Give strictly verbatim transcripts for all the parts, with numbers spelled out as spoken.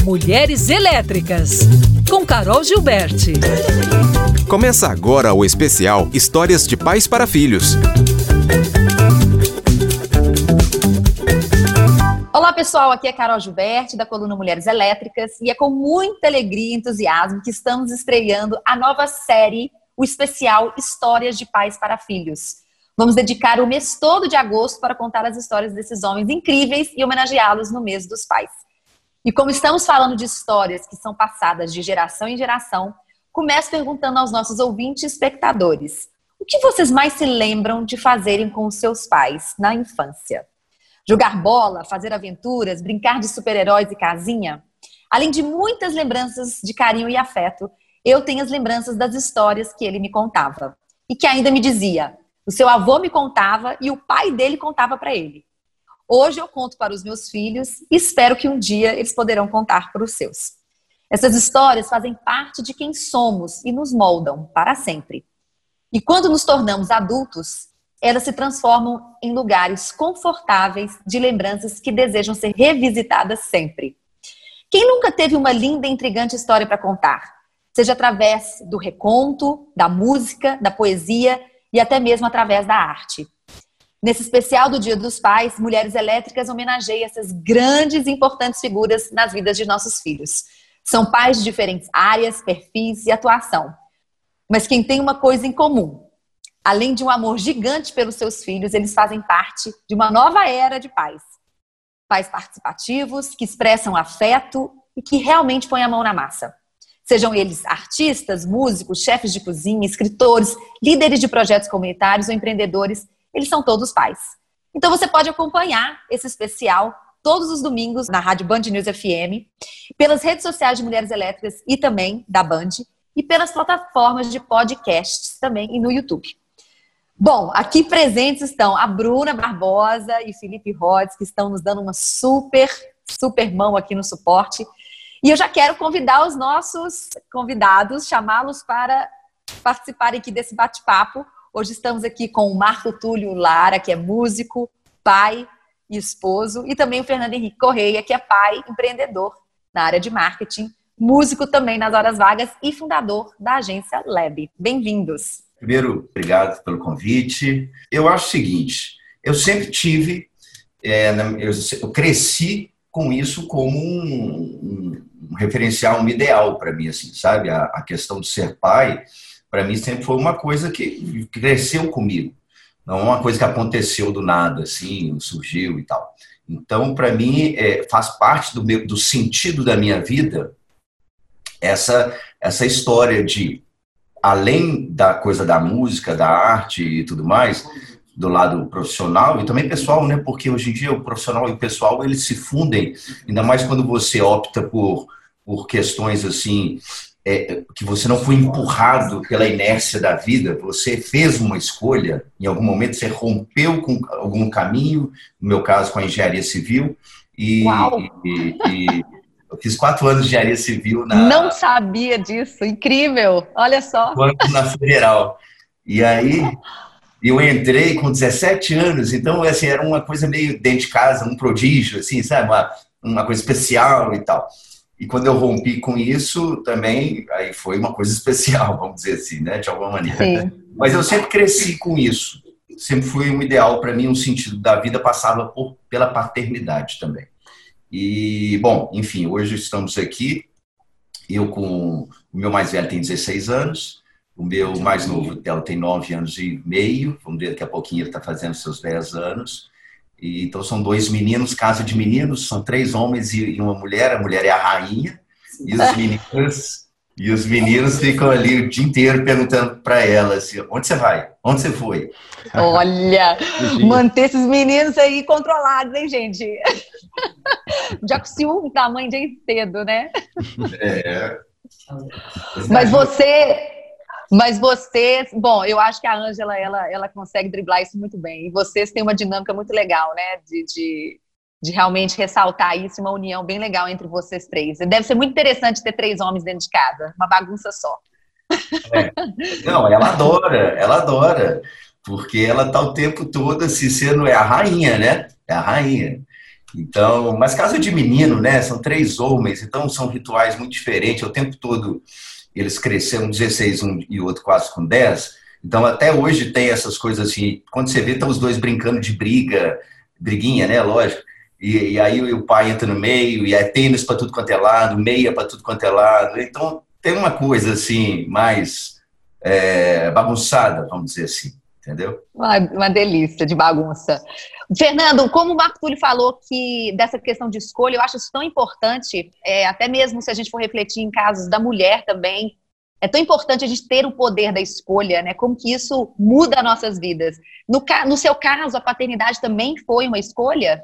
Mulheres Elétricas, com Carol Gilberti. Começa agora o especial Histórias de Pais para Filhos. Olá pessoal, aqui é Carol Gilberti da coluna Mulheres Elétricas e é com muita alegria e entusiasmo que estamos estreando a nova série, o especial Histórias de Pais para Filhos. Vamos dedicar o mês todo de agosto para contar as histórias desses homens incríveis e homenageá-los no mês dos pais. E como estamos falando de histórias que são passadas de geração em geração, começo perguntando aos nossos ouvintes e espectadores: o que vocês mais se lembram de fazerem com os seus pais na infância? Jogar bola, fazer aventuras, brincar de super-heróis e casinha? Além de muitas lembranças de carinho e afeto, eu tenho as lembranças das histórias que ele me contava. E que ainda me dizia: o seu avô me contava e o pai dele contava para ele. Hoje eu conto para os meus filhos e espero que um dia eles poderão contar para os seus. Essas histórias fazem parte de quem somos e nos moldam para sempre. E quando nos tornamos adultos, elas se transformam em lugares confortáveis de lembranças que desejam ser revisitadas sempre. Quem nunca teve uma linda e intrigante história para contar? Seja através do reconto, da música, da poesia e até mesmo através da arte. Nesse especial do Dia dos Pais, Mulheres Elétricas homenageia essas grandes e importantes figuras nas vidas de nossos filhos. São pais de diferentes áreas, perfis e atuação. Mas quem tem uma coisa em comum: além de um amor gigante pelos seus filhos, eles fazem parte de uma nova era de pais. Pais participativos, que expressam afeto e que realmente põem a mão na massa. Sejam eles artistas, músicos, chefes de cozinha, escritores, líderes de projetos comunitários ou empreendedores, eles são todos pais. Então você pode acompanhar esse especial todos os domingos na Rádio Band News F M, pelas redes sociais de Mulheres Elétricas e também da Band, e pelas plataformas de podcasts também e no YouTube. Bom, aqui presentes estão a Bruna Barbosa e Felipe Rhodes, que estão nos dando uma super, super mão aqui no suporte. E eu já quero convidar os nossos convidados, chamá-los para participarem aqui desse bate-papo. Hoje estamos aqui com o Marco Túlio Lara, que é músico, pai e esposo, e também o Fernando Henrique Correia, que é pai, empreendedor na área de marketing, músico também nas horas vagas e fundador da agência Lab. Bem-vindos. Primeiro, obrigado pelo convite. Eu acho o seguinte: eu sempre tive, é, eu cresci com isso como um, um referencial, um ideal para mim, assim, sabe? A, a questão de ser pai, para mim sempre foi uma coisa que cresceu comigo. Não é uma coisa que aconteceu do nada, assim, surgiu e tal. Então, para mim, é, faz parte do, meu, do sentido da minha vida essa, essa história de, além da coisa da música, da arte e tudo mais, do lado profissional e também pessoal, né? Porque hoje em dia o profissional e o pessoal, eles se fundem, ainda mais quando você opta por, por questões assim, é, que você não foi empurrado pela inércia da vida, você fez uma escolha, em algum momento você rompeu com algum caminho, no meu caso com a engenharia civil, e, e, e eu fiz quatro anos de engenharia civil na... Não sabia disso, incrível, olha só. Na Federal. E aí eu entrei com dezessete anos, então assim, era uma coisa meio dentro de casa, um prodígio, assim, sabe? Uma, uma coisa especial e tal. E quando eu rompi com isso, também, aí foi uma coisa especial, vamos dizer assim, né? De alguma maneira. Sim. Mas eu sempre cresci com isso. Sempre foi um ideal para mim, um sentido da vida passava por, pela paternidade também. E, bom, enfim, hoje estamos aqui, eu com o meu mais velho tem dezesseis anos, o meu mais novo dela tem nove anos e meio, vamos ver daqui a pouquinho ele está fazendo seus dez anos. E, então são dois meninos, casa de meninos, são três homens e uma mulher, a mulher é a rainha, e os meninos, e os meninos ficam ali o dia inteiro perguntando para ela assim: onde você vai? Onde você foi? Olha, manter esses meninos aí controlados, hein, gente? Já com ciúme da mãe de cedo, né? É. Mas você... Mas vocês, bom, eu acho que a Ângela, ela, ela consegue driblar isso muito bem. E vocês têm uma dinâmica muito legal, né? De, de, de realmente ressaltar isso, uma união bem legal entre vocês três. Deve ser muito interessante ter três homens dentro de casa, uma bagunça só. É. Não, ela adora, ela adora. Porque ela tá o tempo todo, assim, sendo é a rainha, né? É a rainha. Então, mas caso de menino, né? São três homens, então são rituais muito diferentes. O tempo todo eles cresceram dezesseis, um e o outro quase com dez. Então, até hoje tem essas coisas assim. Quando você vê, estão os dois brincando de briga, briguinha, né? Lógico. E, e aí o pai entra no meio, e é tênis para tudo quanto é lado, meia para tudo quanto é lado. Então, tem uma coisa assim, mais é, bagunçada, vamos dizer assim. Entendeu? Uma, uma delícia de bagunça. Fernando, como o Marco Túlio falou que dessa questão de escolha, eu acho isso tão importante, é, até mesmo se a gente for refletir em casos da mulher também, é tão importante a gente ter o poder da escolha, né? Como que isso muda nossas vidas. No, no seu caso, a paternidade também foi uma escolha?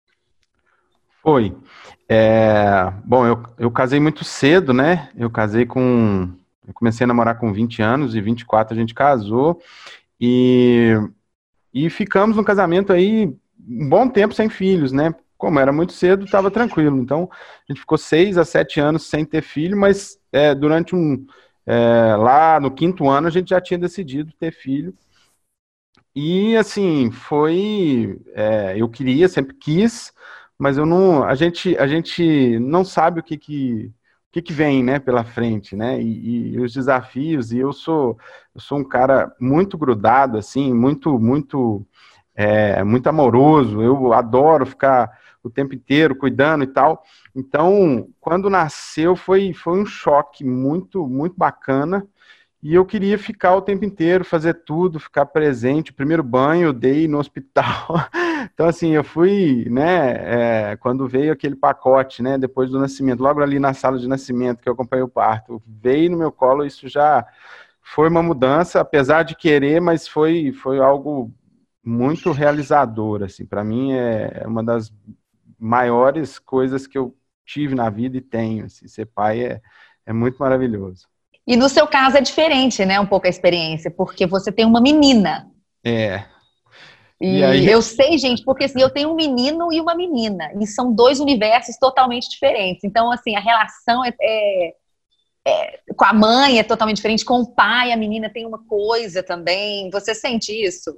Foi. É, bom, eu, eu casei muito cedo, né? Eu casei com... Eu comecei a namorar com vinte anos e vinte e quatro a gente casou. E, e ficamos no casamento aí um bom tempo sem filhos, né? Como era muito cedo, estava tranquilo. Então, a gente ficou seis a sete anos sem ter filho, mas é, durante um... É, lá no quinto ano, a gente já tinha decidido ter filho. E, assim, foi... É, eu queria, sempre quis, mas eu não... A gente, a gente não sabe o que que... O que, que vem, né, pela frente, né, e, e os desafios, e eu sou, eu sou um cara muito grudado, assim, muito, muito, é, muito amoroso, eu adoro ficar o tempo inteiro cuidando e tal, então, quando nasceu, foi, foi um choque muito, muito bacana, e eu queria ficar o tempo inteiro, fazer tudo, ficar presente. O primeiro banho eu dei no hospital. Então, assim, eu fui, né, é, quando veio aquele pacote, né, depois do nascimento, logo ali na sala de nascimento, que eu acompanhei o parto, veio no meu colo, isso já foi uma mudança, apesar de querer, mas foi, foi algo muito realizador, assim, para mim é uma das maiores coisas que eu tive na vida e tenho, assim, ser pai é, é muito maravilhoso. E no seu caso é diferente, né, um pouco a experiência, porque você tem uma menina. É. E, e aí... eu sei, gente, porque assim, eu tenho um menino e uma menina, e são dois universos totalmente diferentes. Então, assim, a relação é, é, é, com a mãe é totalmente diferente, com o pai, a menina tem uma coisa também. Você sente isso?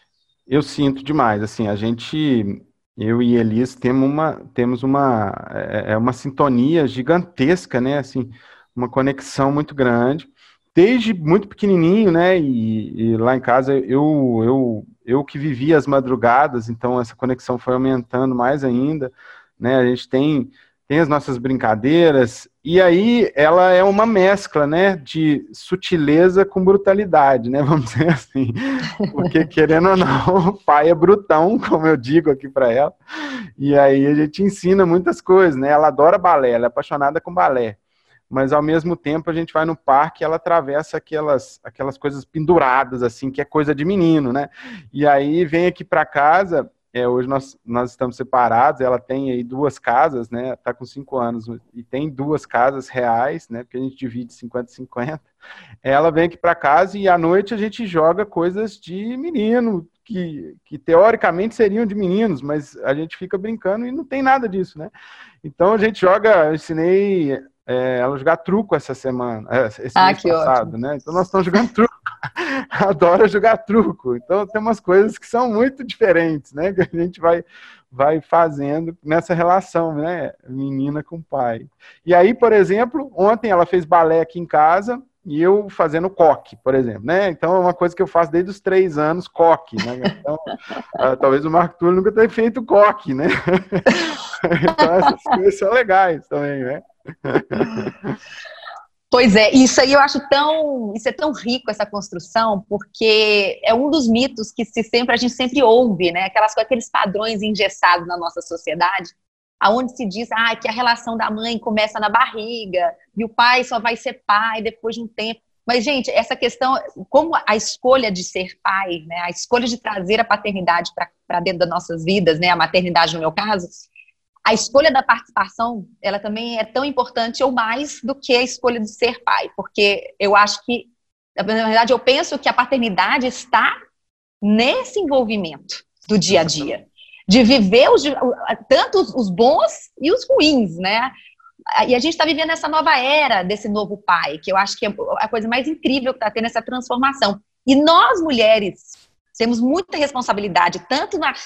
Eu sinto demais, assim, a gente... Eu e Elis temos uma, temos uma, é, uma sintonia gigantesca, né, assim... uma conexão muito grande, desde muito pequenininho, né, e, e lá em casa eu, eu, eu que vivia as madrugadas, então essa conexão foi aumentando mais ainda, né, a gente tem, tem as nossas brincadeiras, e aí ela é uma mescla, né, de sutileza com brutalidade, né, vamos dizer assim, porque querendo ou não, o pai é brutão, como eu digo aqui para ela, e aí a gente ensina muitas coisas, né, ela adora balé, ela é apaixonada com balé, mas ao mesmo tempo a gente vai no parque e ela atravessa aquelas, aquelas coisas penduradas, assim, que é coisa de menino, né? E aí vem aqui para casa, é, hoje nós, nós estamos separados, ela tem aí duas casas, né? Tá com cinco anos e tem duas casas reais, né? Porque a gente divide cinquenta a cinquenta. Ela vem aqui para casa e à noite a gente joga coisas de menino, que, que teoricamente seriam de meninos, mas a gente fica brincando e não tem nada disso, né? Então a gente joga, eu ensinei... É, ela jogar truco essa semana, esse ah, mês passado, ótimo. Né? Então nós estamos jogando truco. Adora jogar truco. Então tem umas coisas que são muito diferentes, né? Que a gente vai, vai fazendo nessa relação, né? Menina com pai. E aí, por exemplo, ontem ela fez balé aqui em casa e eu fazendo coque, por exemplo, né? Então é uma coisa que eu faço desde os três anos, coque, né? Então, uh, talvez o Marco Túlio nunca tenha feito coque, né? Então essas coisas são legais também, né? Pois é, isso aí eu acho tão, isso é tão rico, essa construção, porque é um dos mitos que se sempre, a gente sempre ouve, né? Aquelas, aqueles padrões engessados na nossa sociedade, aonde se diz ah, que a relação da mãe começa na barriga, e o pai só vai ser pai depois de um tempo. Mas, gente, essa questão, como a escolha de ser pai, né? A escolha de trazer a paternidade para dentro das nossas vidas, né? A maternidade no meu caso, a escolha da participação, ela também é tão importante ou mais do que a escolha de ser pai, porque eu acho que, na verdade, eu penso que a paternidade está nesse envolvimento do dia a dia, de viver os, tanto os bons e os ruins, né? E a gente está vivendo essa nova era desse novo pai, que eu acho que é a coisa mais incrível que está tendo essa transformação. E nós, mulheres, temos muita responsabilidade, tanto na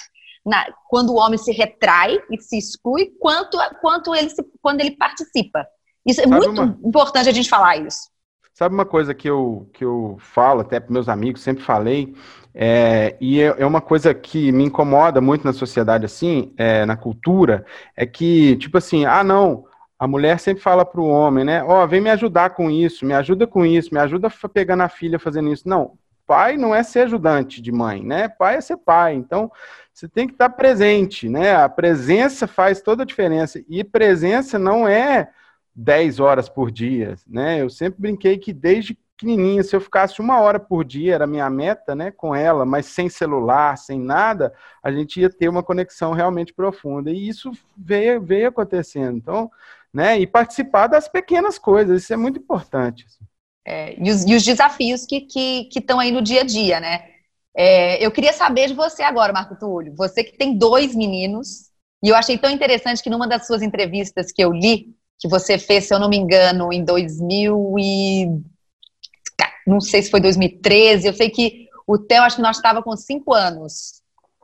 na, quando o homem se retrai e se exclui, quanto, quanto ele se, quando ele participa. Isso é Sabe muito uma... importante a gente falar isso. Sabe uma coisa que eu, que eu falo, até para meus amigos, sempre falei, é, e é, é uma coisa que me incomoda muito na sociedade, assim, é, na cultura, é que, tipo assim, ah, não, a mulher sempre fala para o homem, né, ó, oh, vem me ajudar com isso, me ajuda com isso, me ajuda pegando a filha fazendo isso. Não, pai não é ser ajudante de mãe, né, pai é ser pai, então você tem que estar presente, né, a presença faz toda a diferença, e presença não é dez horas por dia, né? Eu sempre brinquei que desde pequenininha, se eu ficasse uma hora por dia, era a minha meta, né, com ela, mas sem celular, sem nada, a gente ia ter uma conexão realmente profunda. E isso veio, veio acontecendo. Então, né, e participar das pequenas coisas, isso é muito importante. É, e, os, e os desafios que que que estão aí no dia a dia, né? É, eu queria saber de você agora, Marco Túlio, você que tem dois meninos, e eu achei tão interessante que numa das suas entrevistas que eu li, que você fez, se eu não me engano, em dois mil e... não sei se foi dois mil e treze, eu sei que o Theo, acho que nós estava com cinco anos.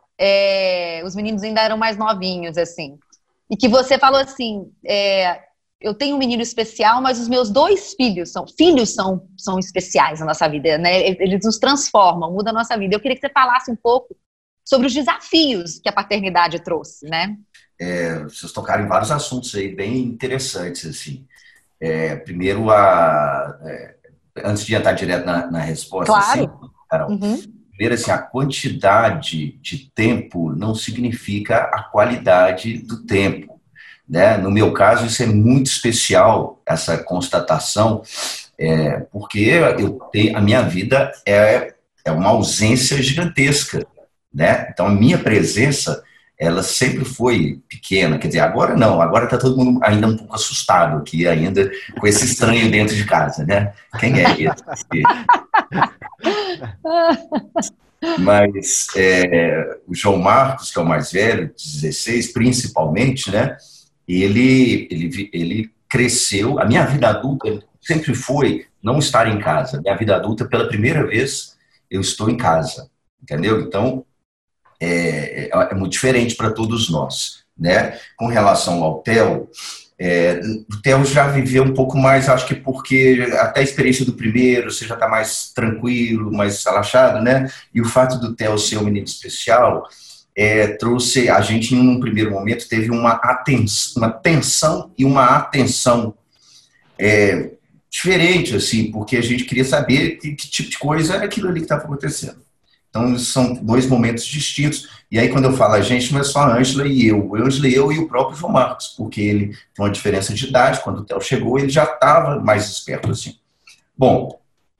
É, os meninos ainda eram mais novinhos, assim. E que você falou assim, é, eu tenho um menino especial, mas os meus dois filhos são... Filhos são, são especiais na nossa vida, né? Eles nos transformam, mudam a nossa vida. Eu queria que você falasse um pouco sobre os desafios que a paternidade trouxe, né? É, vocês tocaram em vários assuntos aí bem interessantes, assim. É, primeiro, a, é, antes de entrar direto na, na resposta, claro. assim, Carol, uhum. primeiro, assim, a quantidade de tempo não significa a qualidade do tempo, né? No meu caso, isso é muito especial, essa constatação, é, porque eu tenho, a minha vida é, é uma ausência gigantesca, né? Então, a minha presença, ela sempre foi pequena, quer dizer, agora não, agora está todo mundo ainda um pouco assustado aqui, ainda com esse estranho dentro de casa, né? Quem é esse? Mas é, o João Marcos, que é o mais velho, de dezesseis, principalmente, né? Ele, ele, ele cresceu, a minha vida adulta sempre foi não estar em casa. Minha vida adulta, pela primeira vez, eu estou em casa, entendeu? Então, É, é muito diferente para todos nós, né? Com relação ao Theo, é, o Theo já viveu um pouco mais, acho que porque até a experiência do primeiro, você já está mais tranquilo, mais relaxado, né? E o fato do Theo ser um menino especial é, trouxe, a gente, em um primeiro momento, teve uma, atenção, uma tensão e uma atenção é, diferente, assim, porque a gente queria saber que, que tipo de coisa era aquilo ali que estava acontecendo. Então, são dois momentos distintos. E aí, quando eu falo a gente, não é só a Ângela e eu. O Ângela e eu e o próprio João Marcos, porque ele tem uma diferença de idade. Quando o Theo chegou, ele já estava mais esperto, assim. Bom,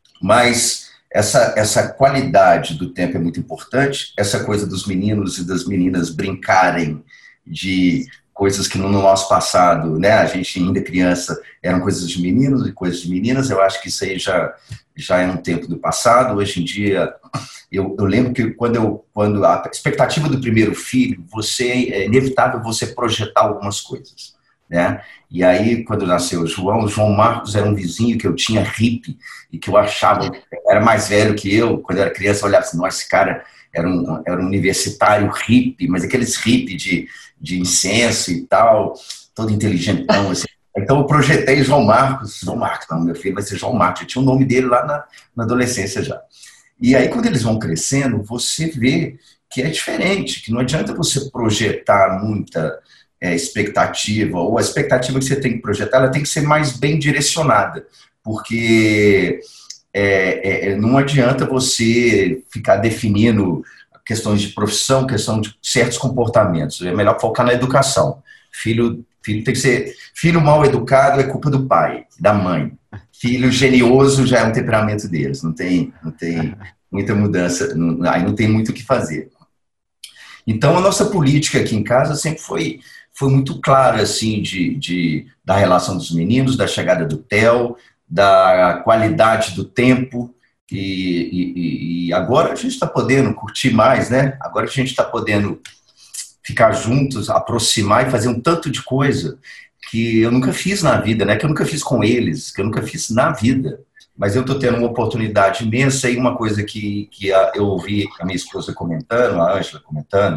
mas essa, essa qualidade do tempo é muito importante. Essa coisa dos meninos e das meninas brincarem de coisas que no nosso passado, né, a gente ainda criança, eram coisas de meninos e coisas de meninas. Eu acho que isso aí já, já é um tempo do passado. Hoje em dia... Eu, eu lembro que quando, eu, quando a expectativa do primeiro filho, você, é inevitável você projetar algumas coisas, né? E aí, quando nasceu o João, o João Marcos era um vizinho que eu tinha hippie e que eu achava, era mais velho que eu. Quando eu era criança, eu olhava assim, nossa, esse cara era um, era um universitário hippie, mas aqueles hippie de, de incenso e tal, todo inteligentão, assim. Então eu projetei João Marcos, João Marcos, não, meu filho vai ser João Marcos, eu tinha o nome dele lá na, na adolescência já. E aí, quando eles vão crescendo, você vê que é diferente, que não adianta você projetar muita é, expectativa, ou a expectativa que você tem que projetar, ela tem que ser mais bem direcionada, porque é, é, não adianta você ficar definindo questões de profissão, questão de certos comportamentos, é melhor focar na educação. Filho, filho tem que ser, filho mal educado é culpa do pai, da mãe. Filho genioso já é um temperamento deles, não tem, não tem muita mudança, não, aí não tem muito o que fazer. Então, a nossa política aqui em casa sempre foi, foi muito clara, assim, de, de, da relação dos meninos, da chegada do Theo, da qualidade do tempo, e, e, e agora a gente está podendo curtir mais, né? Agora a gente está podendo ficar juntos, aproximar e fazer um tanto de coisa que eu nunca fiz na vida, né? Que eu nunca fiz com eles, que eu nunca fiz na vida. Mas eu estou tendo uma oportunidade imensa e uma coisa que, que eu ouvi a minha esposa comentando, a Ângela comentando,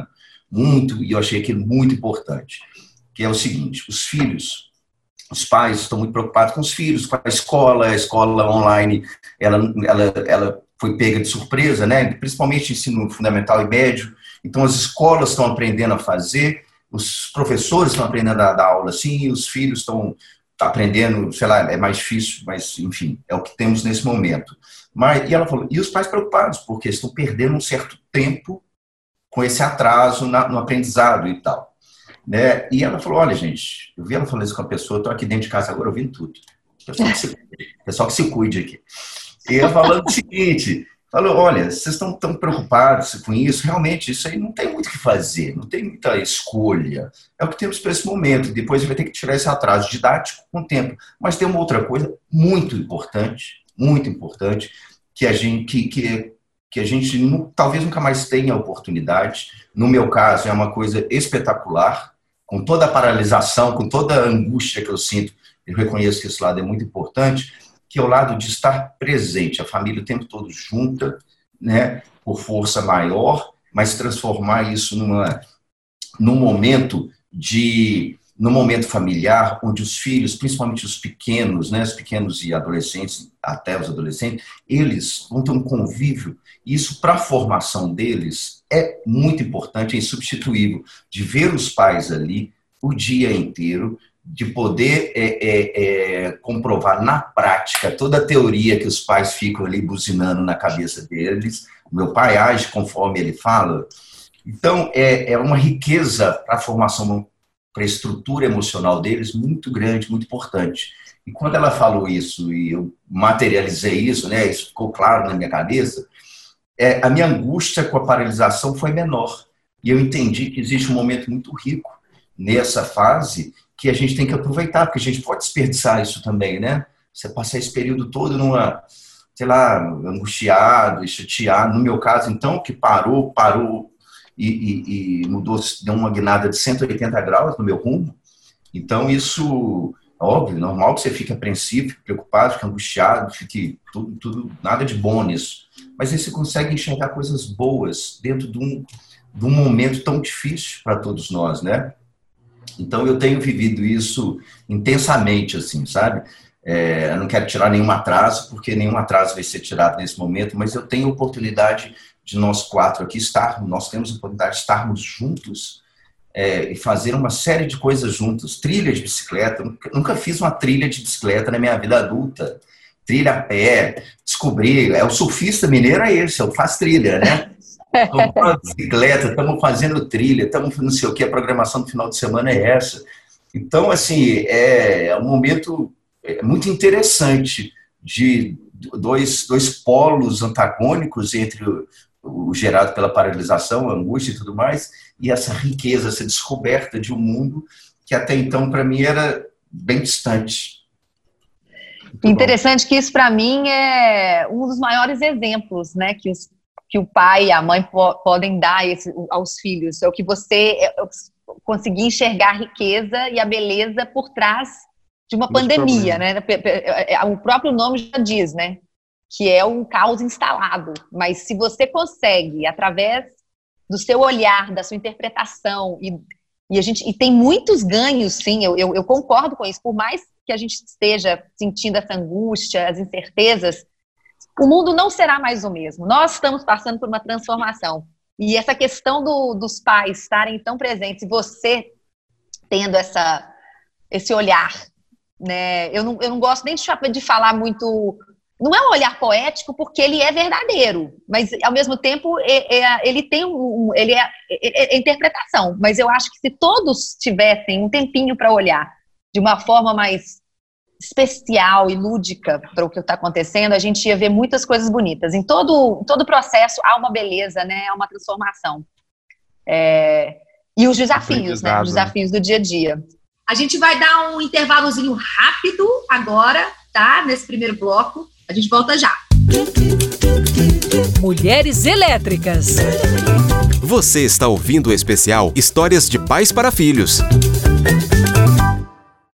muito, e eu achei aquilo muito importante, que é o seguinte, os filhos, os pais estão muito preocupados com os filhos, com a escola, a escola online, ela, ela, ela foi pega de surpresa, né? Principalmente ensino fundamental e médio, então as escolas estão aprendendo a fazer, os professores estão aprendendo a dar aula assim, os filhos estão aprendendo, sei lá, é mais difícil, mas enfim, é o que temos nesse momento. Mas, e ela falou, e os pais preocupados, porque estão perdendo um certo tempo com esse atraso na, no aprendizado e tal. Né? E ela falou, olha, gente, eu vi ela falando isso com a pessoa, eu estou aqui dentro de casa agora ouvindo tudo. Pessoal que se cuide, pessoal que se cuide aqui. E ela falando o seguinte, falou, olha, vocês estão tão preocupados com isso, realmente isso aí não tem muito o que fazer, não tem muita escolha. É o que temos para esse momento, depois a gente vai ter que tirar esse atraso didático com o tempo. Mas tem uma outra coisa muito importante, muito importante, que a gente, que, que, que a gente não, talvez nunca mais tenha a oportunidade. No meu caso, é uma coisa espetacular, com toda a paralisação, com toda a angústia que eu sinto, eu reconheço que esse lado é muito importante, que é o lado de estar presente, a família o tempo todo junta, né, por força maior, mas transformar isso numa, num momento de, num momento familiar, onde os filhos, principalmente os pequenos, né, os pequenos e adolescentes, até os adolescentes, eles vão ter um convívio, e isso para a formação deles é muito importante, é insubstituível, de ver os pais ali o dia inteiro, de poder é, é, é, comprovar na prática toda a teoria que os pais ficam ali buzinando na cabeça deles. O meu pai age conforme ele fala. Então, é, é uma riqueza para a formação, para a estrutura emocional deles muito grande, muito importante. E quando ela falou isso, e eu materializei isso, né, isso ficou claro na minha cabeça, é, a minha angústia com a paralisação foi menor. E eu entendi que existe um momento muito rico nessa fase que a gente tem que aproveitar, porque a gente pode desperdiçar isso também, né? Você passar esse período todo numa, sei lá, angustiado e chateado. No meu caso, então, que parou, parou e, e, e mudou, deu uma guinada de cento e oitenta graus no meu rumo. Então, isso, óbvio, normal que você fique apreensivo, fique preocupado, fique angustiado, fique tudo, tudo, nada de bom nisso. Mas aí você consegue enxergar coisas boas dentro de um, de um momento tão difícil para todos nós, né? Então, eu tenho vivido isso intensamente, assim, sabe? É, eu não quero tirar nenhum atraso, porque nenhum atraso vai ser tirado nesse momento, mas eu tenho a oportunidade de nós quatro aqui estarmos, nós temos a oportunidade de estarmos juntos é, e fazer uma série de coisas juntos. Trilha de bicicleta, nunca, nunca fiz uma trilha de bicicleta na minha vida adulta. Trilha a pé, descobrir, é o surfista mineiro é esse, eu faço trilha, né? Estamos com bicicleta, estamos fazendo trilha, estamos não sei o que, a programação do final de semana é essa. Então, assim, é um momento muito interessante de dois, dois polos antagônicos entre o, o gerado pela paralisação, a angústia e tudo mais, e essa riqueza, essa descoberta de um mundo que até então, para mim, era bem distante. Muito interessante bom. Que isso, para mim, é um dos maiores exemplos, né, que os que o pai e a mãe po podem dar esse, aos filhos. É o que você é, conseguir enxergar a riqueza e a beleza por trás de uma Muito pandemia, né? O próprio nome já diz, né? Que é um caos instalado. Mas se você consegue, através do seu olhar, da sua interpretação, e, e, a gente, e tem muitos ganhos, sim, eu, eu, eu concordo com isso, por mais que a gente esteja sentindo essa angústia, as incertezas, o mundo não será mais o mesmo. Nós estamos passando por uma transformação. E essa questão do, dos pais estarem tão presentes, e você tendo essa, esse olhar, né? Eu não, eu não gosto nem de, de falar muito... Não é um olhar poético, porque ele é verdadeiro, mas, ao mesmo tempo, é, é, ele tem um... Ele é, é, é interpretação. Mas eu acho que se todos tivessem um tempinho para olhar de uma forma mais especial e lúdica para o que está acontecendo, a gente ia ver muitas coisas bonitas. Em todo, todo processo há uma beleza, né? Há uma transformação. É... E os desafios, né? Os desafios do dia a dia. A gente vai dar um intervalozinho rápido agora, tá? Nesse primeiro bloco. A gente volta já. Mulheres Elétricas. Você está ouvindo o especial Histórias de Pais para Filhos.